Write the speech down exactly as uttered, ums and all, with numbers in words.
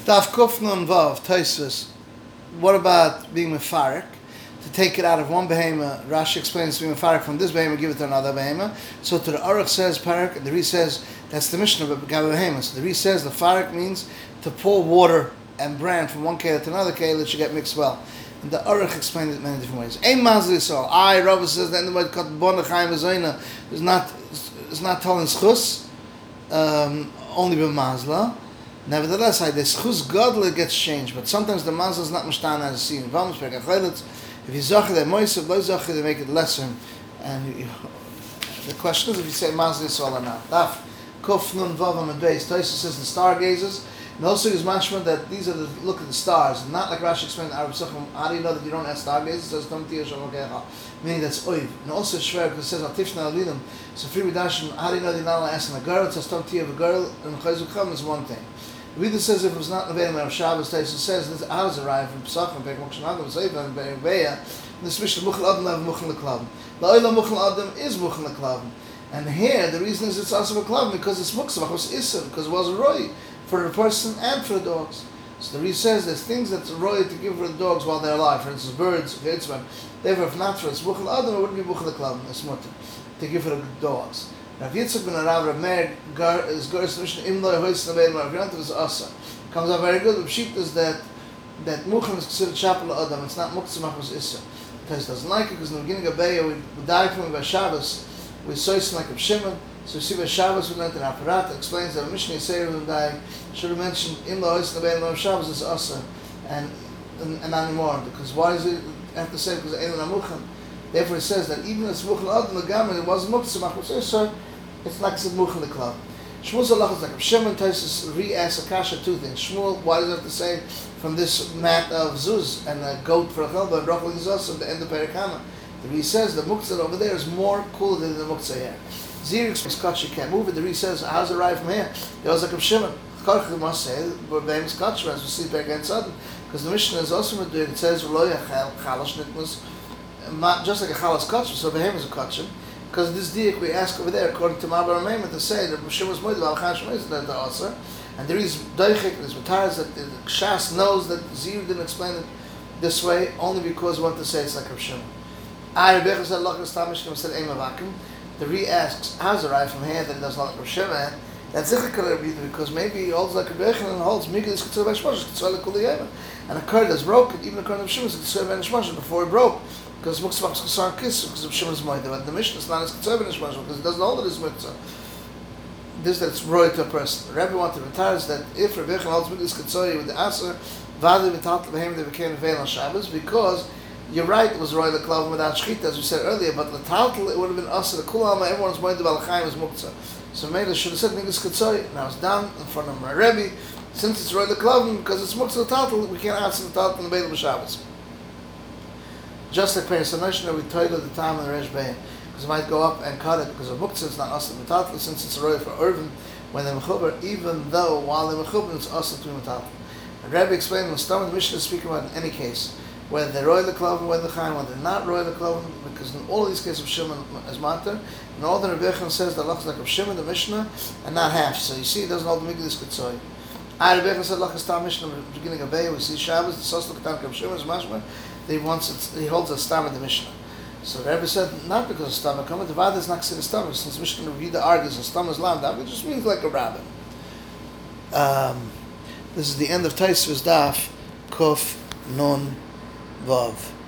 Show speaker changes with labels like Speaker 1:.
Speaker 1: Daf Kufnun Vav Taisus. What about being mefarek? To take it out of one behema, Rashi explains to be mefarek from this behema, give it to another behema. So to the Aruch says parak, and the Re says that's the Mishnah of behema. So the Re says the farik means to pour water and bran from one keilah to another keilah that should get mixed well. And the Aruch explained it many different ways. Ein mazli so. I Rabbi says that in the word kat bon chaim v'zoyna is not is not telling schus, um, only b'mazla. Nevertheless, I this chus godly gets changed, but sometimes the mazal is not mishtana as seen. If you zacher the moisav, lo zacher they make it lesser. And you, the question is if you say mazal is all or not. Daf kuf nun vav amad beis. Tosfos says the stargazers, and also is mashma that these are the look at the stars, not like Rashi explained in Arab Suchim. How do you know that you don't have stargazers? Says tam tiyah shalokecha, meaning that's oiv. And also shver because it says atifna alilim. So free redashim. How do you know that you're not allowed to ask a girl? It says tam tiyah of a girl and chayzuk chum is one thing. The Reader says if it was not available of Shabbos, Tosfos says this how does it arrive from Pesachim, Pek Mokshanagam, Zeiva, and Be'eveya, and this Mishnah Muchal Adam lev Muchal Leklavim. La'oila Muchal Adam is Muchal Leklavim. And here the reason is it's also a Klavim because it's Muksavach, it was Issa, because it was a Roy for the person and for the dogs. So the Reader says there's things that's a Roy to give for the dogs while they're alive, for instance birds, Yitzman. Therefore if not for it's Muchal Adam, it wouldn't be Muchal Leklavim, it's mutter, to give for the dogs. Rav Yitzchak ben Arav Rav Meir gar is Goris Mishnah Imloi Hoyis Nabein Rav Yantav is Asa. Comes out very good. The pshit is that that Mucham is considered Chapel Adam. It's not Muktzimach was Issa. Because doesn't like it because in the beginning of Beya we, we died from him by Shabbos. We saw it like a Shimon. So we see by Shabbos we learned in Aparat explains that Mishnah Yisrael when dying should have mentioned Imloi Hoyis Nabein Rav Shabbos is Asa and and, and not anymore because why does it have to say because Eilu Mucham? Therefore it says that even if it's Muchal Adam Legamer it wasn't Muktzimach was Issa. It's like it's Muchal the club. Shmuel's halach is like Shimon Tosfos re-asks Akasha two things. Shmuel, why does it have to say from this mat of Zuz and a goat for a chelba and Rachel is also at the end of Perikama? The Re says the Muktzah over there is more cooler than the Muktzah here. Zir explains you can't move it. The Re says how's it arrive from here? It was like Shimon. Karch must say we're being Kachar as we see back again sudden because the Mishnah is also doing it says Lo Yachal Chalash Nitmus just like a Chalas Kachar so Behem is a Kachar. Because this diak we ask over there, according to Mabar Rameyman, to say that Moshe was moed al Chash Moed that the Asa, and there is Deichik, there's Mataras that the Shas knows that Zir didn't explain it this way only because we want to say it's like Rav Shimon. I Rebbecha said Lachas Tamishkim said Eim Avakim. The Re asks how's it right from here that it does not like Rav Shimon? That's Zichar because maybe he holds like Rebbecha and holds Migdal is Ketzor by Shmosh, Ketzor like Kuliyeva, and a curd that's broken, even a curd of Shimon is Ketzor by Shmosh before it broke. Because Muksavach is Kesar Kiss, because of Shimon's Moed. But the Mishnah is not as Ketzor ben Ishmael, because it doesn't hold it as Mitzvah. This that's roy to a person. The Rebbe wanted to retire is that if Rebbe Echon holds Mitzvah Ketzor with the Aser, Vada V'tat Lebehem they became veil on Shabbos, because you're right, it was roy the Klavim without Shechita, as we said earlier, but the Taltal, it would have been Aser, the Kulama, everyone's Moed of Al-Chaim is Muktzah. So Mela should have said Mitzvah Ketzor, now it's down in front of my Rebbe, since it's roy the Klavim, because it's Muktzah the Taltal, we can't answer the Taltal in the Beil of Shabbos. Just like Peres HaNoshna, we toil at the time of the Resh Bein, because it might go up and cut it, because of Muktzah, it's not Asad Metatl, since it's a roy for Irvin, when they're Mechuber, even though while they're Mechuber, it's Asad to be Metatl. And Rabbi explained, when Stam the Mishnah is speaking about in any case, whether they're roy the Klavim, whether they're Chaim, whether they're not roy the Klavim, because in all of these cases of Shimon as Mater, and all the Rebbe Echon says the Lach like of Shimon, the Mishnah, and not half. So you see, it doesn't hold the Migdal Ketzor. I Rebbe Echon said Lach is Tam Mishnah, at the beginning of Be'eh, we see Shabbos, the Sosla Ketan of Shimon is Mashma, He wants it, he holds a stam in the Mishnah. So the Rebbe said, not because of stam, come the Vada is not considered stam, since Mishnah Ravida argues a stam is lam, that just means like a rabbin. Um, this is the end of Tosfos Daf, Kuf, Nun, Vav.